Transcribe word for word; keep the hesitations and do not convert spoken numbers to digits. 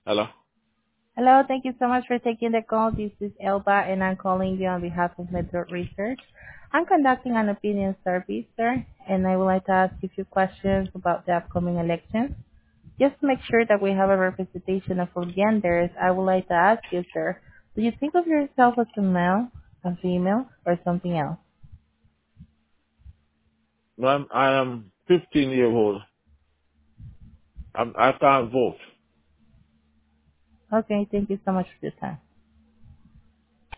Hello? Hello, thank you so much for taking the call. This is Elba, and I'm calling you on behalf of Metro Research. I'm conducting an opinion survey, sir, and I would like to ask you a few questions about the upcoming elections. Just to make sure that we have a representation of all genders, I would like to ask you, sir, do you think of yourself as a male, a female, or something else? No, I'm, I am fifteen years old. I'm, I can't vote. Okay, thank you so much for your time.